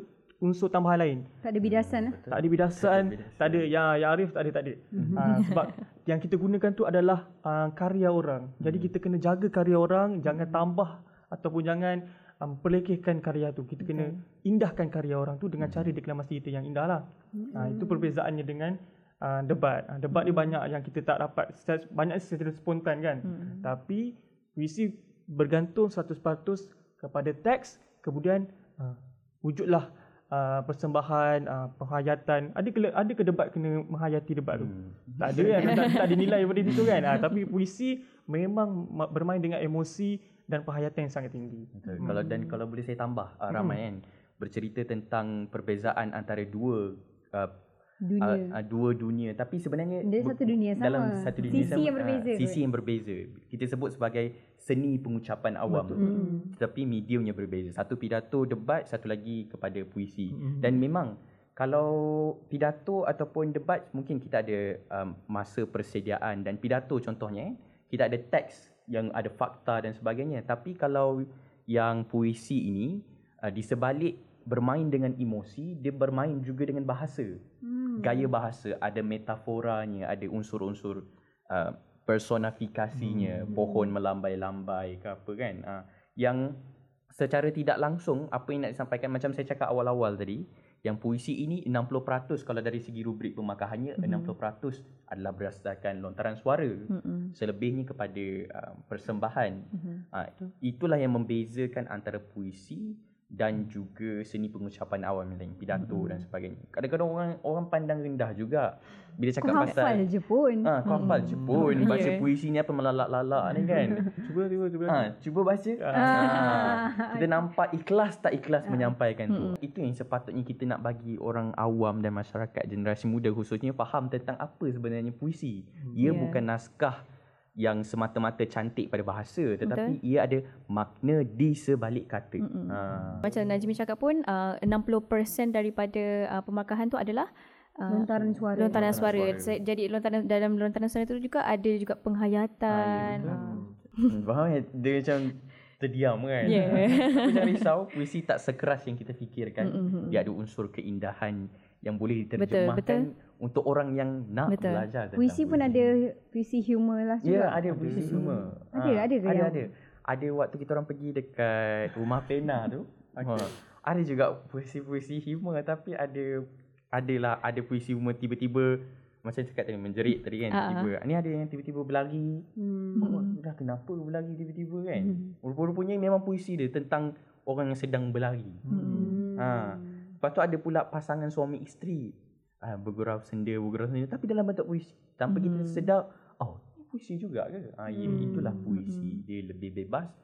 unsur tambahan lain. Tak ada bidasan lah. Tak ada bidasan, tak ada yang yang Arif tak ada tak ada. Mm-hmm. Uh, sebab yang kita gunakan tu adalah uh, karya orang. Jadi mm-hmm. kita kena jaga karya orang, jangan tambah ataupun jangan um, perlekehkan karya tu. Kita kena okay. indahkan karya orang tu dengan cara deklamasi kita yang indah lah. Mm-hmm. Uh, itu perbezaannya dengan uh, debat. Uh, debat mm-hmm. ni banyak yang kita tak dapat. Secara, banyak secara spontan kan. Mm-hmm. Tapi puisi bergantung seratus peratus kepada teks. Kemudian uh, wujudlah uh, persembahan, uh, penghayatan. Ada ke, ada ke debat kena menghayati debat tu? Hmm. Tak ada kan. tak, tak dinilai pada situ kan. Uh, tapi puisi memang bermain dengan emosi dan penghayatan yang sangat tinggi. Hmm. Kalau dan kalau boleh saya tambah, uh, ramai hmm. kan bercerita tentang perbezaan antara dua uh, dunia. Uh, uh, dua dunia, tapi sebenarnya dia satu dunia sama. Dalam satu dunia sisi sama, yang berbeza. Uh, sisi yang berbeza. Kita sebut sebagai seni pengucapan awam. Hmm. Tetapi mediumnya berbeza. Satu pidato debat, satu lagi kepada puisi. Hmm. Dan memang kalau pidato ataupun debat mungkin kita ada um, masa persediaan, dan pidato contohnya kita ada teks yang ada fakta dan sebagainya. Tapi kalau yang puisi ini uh, di sebalik bermain dengan emosi, dia bermain juga dengan bahasa. Hmm. Gaya bahasa, ada metaforanya, ada unsur-unsur uh, personifikasinya, hmm. pohon melambai-lambai ke apa kan. Uh, yang secara tidak langsung apa yang nak disampaikan, macam saya cakap awal-awal tadi, yang puisi ini enam puluh peratus kalau dari segi rubrik pemakahannya, mm-hmm. enam puluh peratus adalah berdasarkan lontaran suara. Mm-hmm. Selebihnya kepada uh, persembahan. Mm-hmm. Uh, itulah yang membezakan antara puisi dan juga seni pengucapan awam lain, pidato mm-hmm. dan sebagainya. Kadang-kadang orang orang pandang rendah juga bila cakap kau pasal hafal je pun. Ah, kau hafal je pun. Mm-hmm. Baca yeah. puisi ni apa melalak-lalak ni kan. Cuba cuba cuba. Ha, cuba baca. Ah. Kita nampak ikhlas tak ikhlas ah. menyampaikan tu. Hmm. Itu yang sepatutnya kita nak bagi orang awam dan masyarakat generasi muda khususnya faham tentang apa sebenarnya puisi. Ia yeah. bukan naskah yang semata-mata cantik pada bahasa, tetapi betul. Ia ada makna di sebalik kata. Ha. Macam Najmi cakap pun uh, enam puluh peratus daripada uh, pemakahan tu adalah uh, lontaran suara. Lontaran suara. suara. Jadi lontaran, dalam lontaran suara itu juga ada juga penghayatan. Ha, ya, hmm, faham ya? Dia macam terdiam kan. Yeah. Tapi jangan risau, puisi tak sekeras yang kita fikirkan. Mm-hmm. Dia ada unsur keindahan yang boleh diterjemahkan betul, betul. untuk orang yang nak betul. belajar tentang puisi. Pun ada puisi humor lah juga. Ya, ada puisi humor. Ada, ha, ada ke ada, yang? Ada, ada. Waktu kita orang pergi dekat Rumah Pena tu, okay. ha, ada juga puisi-puisi humor, tapi ada adalah ada puisi humor tiba-tiba macam cakap tadi menjerit tadi kan, tiba-tiba. Ni ada yang tiba-tiba berlari. Hmm. Oh, dah kenapa berlari tiba-tiba kan? Hmm. Rupa-rupanya memang puisi dia tentang orang yang sedang berlari. Hmm. Ha. Lepas tu ada pula pasangan suami isteri. Ha, bergurau senda, bergurau senda, tapi dalam bentuk puisi. Tanpa hmm. kita sedar, oh, ni puisi juga ke? Ha, hmm. Itulah puisi. Dia lebih bebas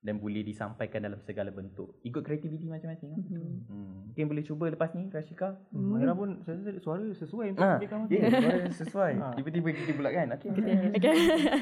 dan boleh disampaikan dalam segala bentuk. Ikut kreativiti masing-masing. Hmm. Hmm. Mungkin boleh cuba lepas ni Rashika. Hmm. Maira pun saya rasa suara sesuai untuk Ha, kamu. ya, suara sesuai. Tiba-tiba kita pula kan. Okey. Okay.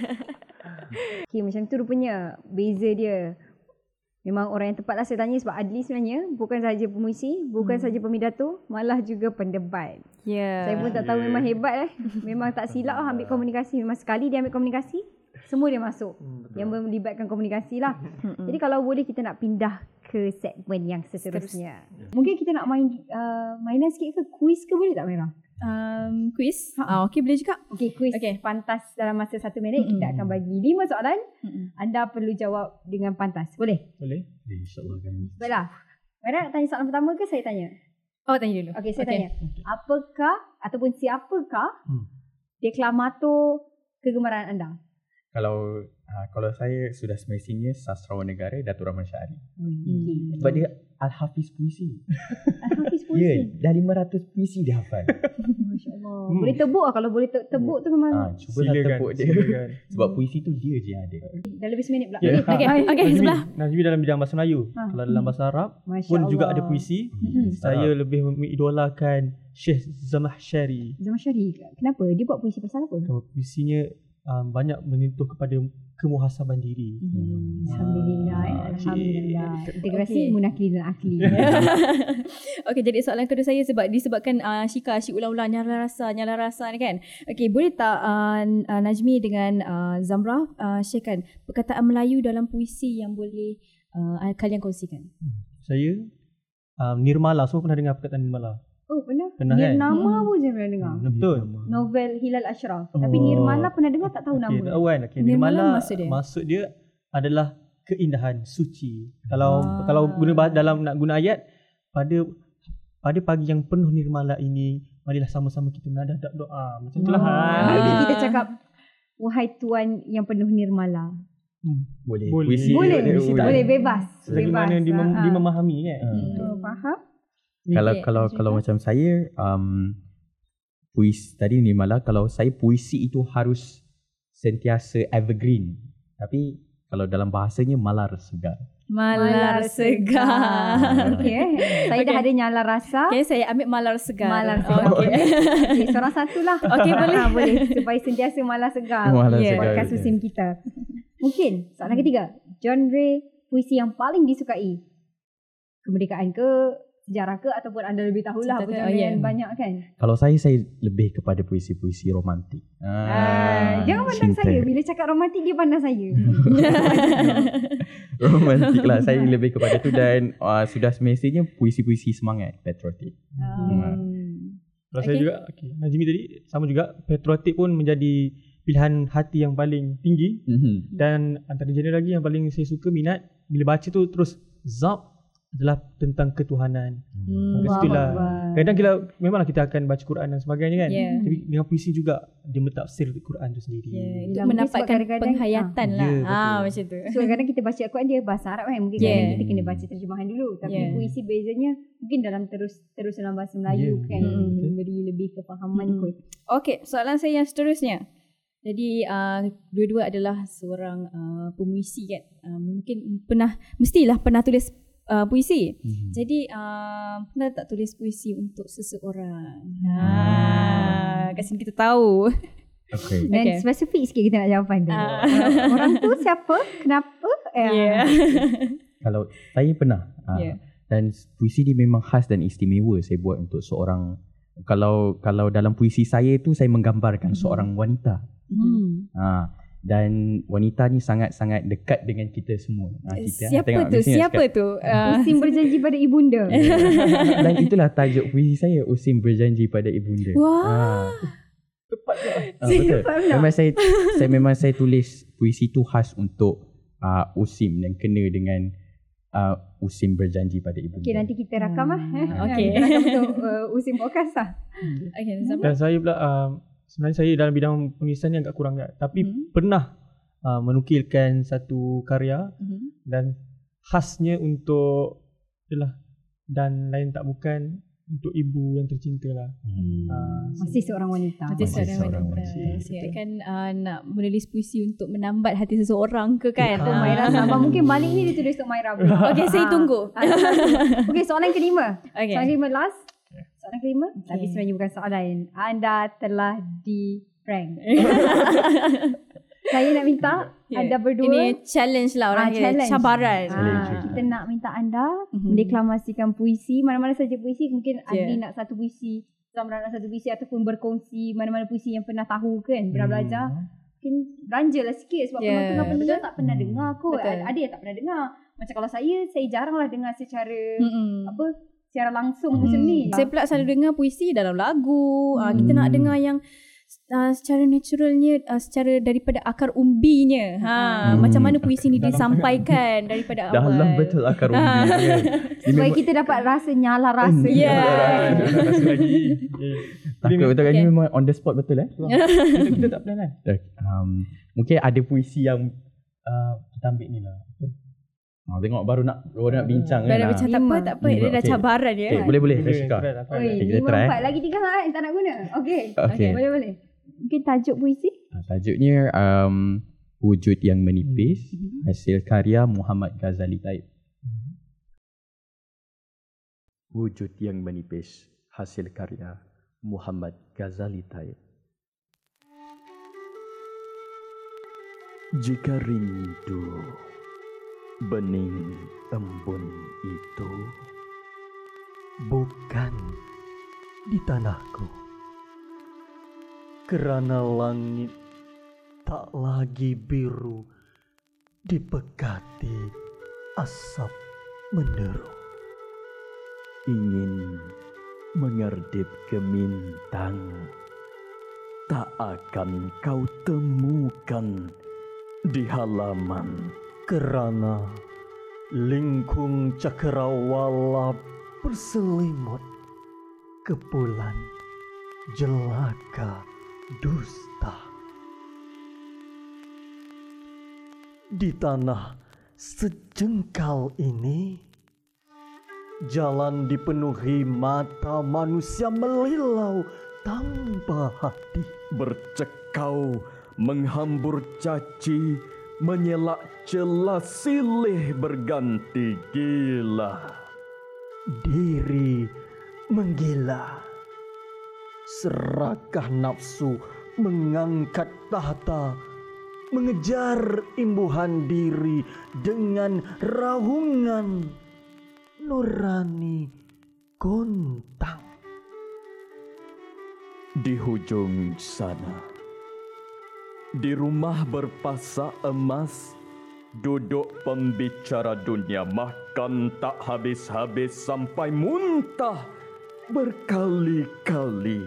Okay, macam tu rupanya beza dia. Memang orang yang tepat lah saya tanya sebab Adli sebenarnya bukan sahaja pemuisi, bukan Hmm. sahaja pemidato, malah juga pendebat. Ya. Saya pun tak tahu memang hebat eh. Memang tak silap lah ambil komunikasi. Memang sekali dia ambil komunikasi, semua dia masuk. Hmm, Yang melibatkan komunikasi lah. Jadi kalau boleh kita nak pindah ke segmen yang seterusnya. Mungkin kita nak main uh, mainan sikit ke? Quiz ke boleh tak Mira? Um, quiz. Ah, okay, boleh juga. Okay, quiz Okay. pantas dalam masa satu minit. Mm-mm. Kita akan bagi lima soalan. Mm-mm. Anda perlu jawab dengan pantas. Boleh? Boleh? InsyaAllah kan. Baiklah. Mira nak tanya soalan pertama ke saya tanya? Oh, tanya dulu. Okey, saya Okay. tanya. Apakah ataupun siapakah Hmm. deklamator kegemaran anda? Kalau uh, kalau saya sudah semestinya sastrawan negara Datuk Rahman Syahari. Hmm. Sebab dia Al-Hafiz puisi. Al-Hafiz Ya, puisi. dah lima ratus puisi dia hafal. Masya-Allah. Hmm. Boleh tebuk lah. Kalau boleh te- tebuk tu memang Ah, cubalah Silakan, tepuk dia. silakan. Sebab puisi tu dia je yang ada. dah lebih seminit pula. Ya. Okey, Okay, okey. okay, Nazmi, sebelah. Nazmi dalam bidang bahasa Melayu. Ha. Kalau dalam bahasa Arab Masya pun Allah. juga ada puisi. Hmm. Saya lebih mengidolakan Syekh Zamahsyari. Zaman Syari, kenapa? Dia buat puisi pasal apa? Kalau puisinya um, banyak menyentuh kepada kemuhasaban diri. Hmm. Alhamdulillah. Ah, Alhamdulillah. Integrasi Okey. ilmu nakli dan akli. Okay, jadi soalan kedua saya sebab disebabkan uh, Syika asyik ulang-ulang nyala rasa, nyala rasa ni kan. Okay, boleh tak uh, uh, Najmi dengan uh, Zamrah uh, sharekan perkataan Melayu dalam puisi yang boleh uh, kalian kongsikan? Saya um, Nirmala. Semua pernah dengar perkataan Nirmala? Oh, pernah? Pernah Dia kan? nama Hmm. pun saya pernah dengar. Hmm, betul. Novel Hilal Ashraf. Tapi Oh. Nirmala pernah dengar tak tahu nama. Okay, tahu kan? Okay, Nirmala Nirmala maksud dia? maksud dia adalah keindahan, suci. Kalau Ah. kalau guna bah- dalam nak guna ayat, pada pada pagi yang penuh nirmala ini, marilah sama-sama kita menadah doa. Macam itulah. Oh. Ha. Jadi kita cakap, wahai tuan yang penuh nirmala. Hmm. Boleh. Boleh. Puisi Boleh, dia puisi boleh. boleh bebas. Selagi bebas. mana dia, mem- Ha, dia ha. memahami kan. Ah. Oh, faham? Kalau Okay, kalau Azrika? kalau macam saya um, puisi tadi ni malah kalau saya puisi itu harus sentiasa evergreen. Tapi kalau dalam bahasanya malar segar. Malar segar. Okey. eh. Saya dah Okey. ada nyala rasa. Okay, saya ambil malar segar. Malar segar. Okay. Okey, seorang satu lah. Okey, boleh. Ha, boleh. Supaya sentiasa malar segar. Malar Yeah. segar. Podcast musim kita. Mungkin soalan ketiga. Genre puisi yang paling disukai. Kemerdekaan ke, sejarah ke, ataupun anda lebih tahulah apa Cerita ke? genre Oh, yang yeah. banyak kan. Kalau saya saya lebih kepada puisi-puisi romantik. Ah, jangan pandang cinta. saya. Bila cakap romantik, dia pandang saya. Romantik lah. Saya lebih kepada tu dan uh, sudah semestinya puisi-puisi semangat patriotik. Hmm. Kalau saya Okay. juga, okay. Najmi tadi sama juga, patriotik pun menjadi pilihan hati yang paling tinggi. Mm-hmm. Dan antara genre lagi yang paling saya suka, minat, bila baca tu terus zap adalah tentang ketuhanan. Hmm. Kat situ lah. Allahuakbar. Kadang kita memanglah kita akan baca Quran dan sebagainya kan. Yeah. Tapi dengan puisi juga dia mentafsir Quran tu sendiri. Yeah, untuk Dalam dia mendapatkan sebab kadang-kadang, penghayatan ah, lah. ya, Ah, betul. macam tu. So kadang kita baca Al-Quran dia bahasa Arab kan. Mungkin Yeah. kadang kita kena baca terjemahan dulu. Tapi Yeah. puisi bezanya mungkin dalam terus terus dalam bahasa Melayu Yeah. kan. Mm. Mm. Memberi lebih kefahaman Mm. kot. Okay, soalan saya yang seterusnya. Jadi uh, dua-dua adalah seorang uh, pemuisi kan. Uh, mungkin pernah, mestilah pernah tulis uh, puisi. Mm-hmm. Jadi uh, pernah tak tulis puisi untuk seseorang? Ah. Ha, kat sini kita tahu. Okay. Dan Okay. spesifik sikit kita nak jawapan tu. Ah. Orang, orang tu siapa? Kenapa? Eh, Yeah. Kalau saya pernah. Uh, Yeah. Dan puisi dia memang khas dan istimewa saya buat untuk seorang. Kalau kalau dalam puisi saya tu saya menggambarkan Mhm. seorang wanita. Hmm. Ha, dan wanita ni sangat-sangat dekat dengan kita semua. Ha, kita Siapa tengok tu? mesti nak Siapa tu? Uh, Usim berjanji pada ibunda. cakap. Dan itulah tajuk puisi saya, Usim berjanji pada ibunda. Wah. Ha, betul. Memang saya saya memang saya tulis puisi tu khas untuk uh, Usim dan kena dengan uh, Usim berjanji pada ibunda. Okey, nanti kita rakam lah. Hmm, Eh. okey. Kita rakam untuk uh, Usim podcast lah. Okay, Zamrah. Dan saya pula um, sebenarnya saya dalam bidang penulisan ni agak kurang kan. Tapi Hmm. pernah uh, menukilkan satu karya Mhm. dan khasnya untuk itulah dan lain tak bukan untuk ibu yang tercinta lah. Hmm. Uh, Masih seorang wanita. Macam Masih seorang seorang wanita. wanita. Saya kan uh, nak menulis puisi untuk menambat hati seseorang ke kan? Oh, Maira sabar. Mungkin balik ni dia tulis untuk Maira. Okey, saya tunggu. Okey, soalan kelima. Okey. Soalan kelima last. Soalan kelima. Okay. Tapi sebenarnya bukan soalan. Anda telah di prank. Saya nak minta Yeah. anda berdua. Ini challenge lah orang Ah, kata. challenge. Cabaran. Challenge. Ah, kita nak minta anda Mhm. mendeklamasikan puisi. Mana-mana saja puisi. Mungkin Yeah. Adli nak satu puisi. Zamran nak satu puisi. Ataupun berkongsi mana-mana puisi yang pernah tahu kan. Pernah Hmm. belajar. Mungkin belanja lah sikit. Sebab Yeah, penonton pendengar betul. tak pernah Hmm. dengar kot. Betul. Ada yang tak pernah dengar. Macam kalau saya, saya jarang lah dengar secara Mm-mm. apa secara langsung Hmm. macam ni. Saya pula selalu dengar puisi dalam lagu. Hmm. Kita nak Hmm. dengar yang uh, secara naturalnya, uh, secara daripada akar umbinya. Ha, Hmm. macam mana puisi ni Dalam- disampaikan daripada awal. Dalam betul akar umbi Ah. kan. Supaya kita dapat rasa nyala rasa. Yeah. Rasa lagi. Okay. Takut betul kan, Okay. ni memang on the spot betul eh. Kita, kita tak plan kan? Um, mungkin ada puisi yang uh, kita ambil ni lah. Ha, tengok baru nak baru nak bincang Baru kan. macam Ah. tak apa, Lima. tak apa. Lima, Dia dah okay. cabaran ya. Okay, boleh boleh Boleh, Rashika. try lah, try Oi, lah. Okay, kita lima try, empat lagi tiga sangat tak nak guna. Okey. Okay. Boleh boleh. Mungkin tajuk puisi? Ah, Tajuknya um, Wujud yang Menipis, hasil karya Muhammad Ghazali Taib. Wujud yang menipis, hasil karya Muhammad Ghazali Taib. Jika rindu bening embun itu bukan di tanahku, kerana langit tak lagi biru dipekati asap menderu. ingin mengerdip gemintang, tak akan kau temukan di halaman. Kerana lingkung cakrawala berselimut kepulan jelaka dusta. Di tanah sejengkal ini, jalan dipenuhi mata manusia melilau tanpa hati. Bercekau, menghambur caci, menyelak celah silih berganti gila. Diri menggila, serakah nafsu mengangkat tahta, mengejar imbuhan diri dengan raungan nurani gontang. Di hujung sana, di rumah berpasak emas, duduk pembicara dunia makan tak habis-habis sampai muntah berkali-kali.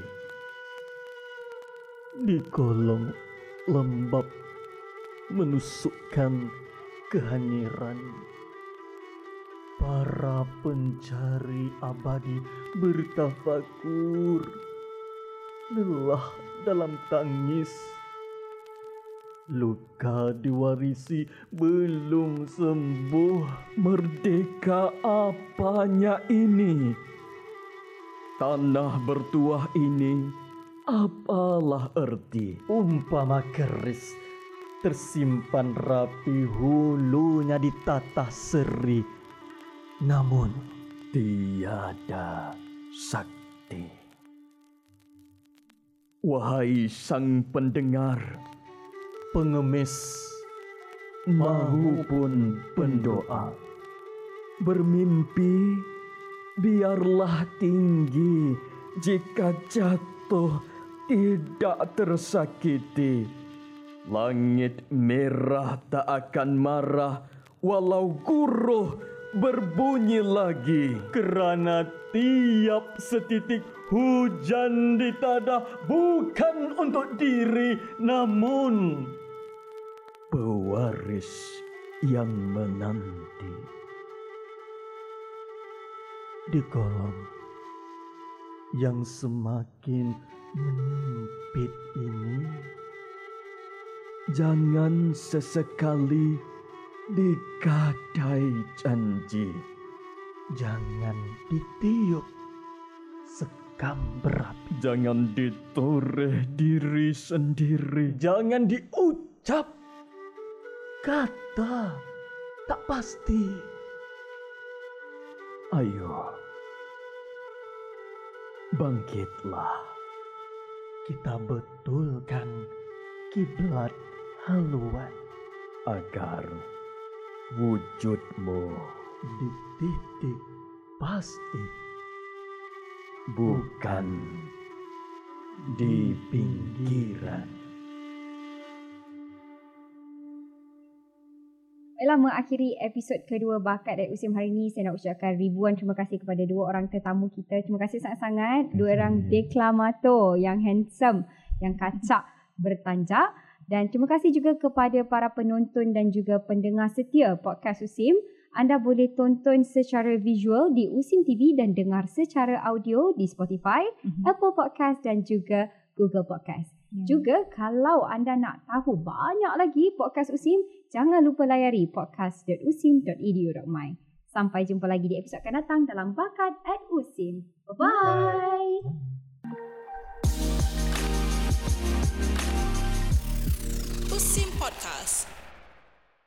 Di kolong lembab menusukkan kehanyuran, para pencari abadi bertafakur, lelah dalam tangis. Luka diwarisi belum sembuh. Merdeka apanya ini? Tanah bertuah ini apalah erti? Umpama keris tersimpan rapi, hulunya ditatah seri, namun Tiada sakti. Wahai sang pendengar, pengemis mahupun pendoa, bermimpi biarlah tinggi, jika jatuh tidak tersakiti. Langit merah tak akan marah walau guruh berbunyi lagi. kerana tiap setitik hujan di tanah bukan untuk diri, namun Pewaris yang menanti. di kolong yang semakin menyempit ini, Jangan sesekali digadai janji. jangan ditiup logam berapi. Jangan ditoreh diri sendiri. Jangan diucap kata tak pasti. Ayo, bangkitlah. Kita betulkan kiblat haluan Agar wujudmu di titik pasti, bukan di pinggiran. Baiklah, mengakhiri episod kedua Bakat at Usim hari ini, saya nak ucapkan ribuan terima kasih kepada dua orang tetamu kita. Terima kasih sangat-sangat. Dua orang deklamator yang handsome, yang kacak, bertanjak. Dan terima kasih juga kepada para penonton dan juga pendengar setia podcast Usim. Anda boleh tonton secara visual di Usim T V dan dengar secara audio di Spotify, mm-hmm. Apple Podcast dan juga Google Podcast. Yeah. Juga kalau anda nak tahu banyak lagi podcast Usim, jangan lupa layari podcast dot usim dot e d u dot my. Sampai jumpa lagi di episod akan datang dalam Bakat at Usim. Bye-bye. Usim Podcast.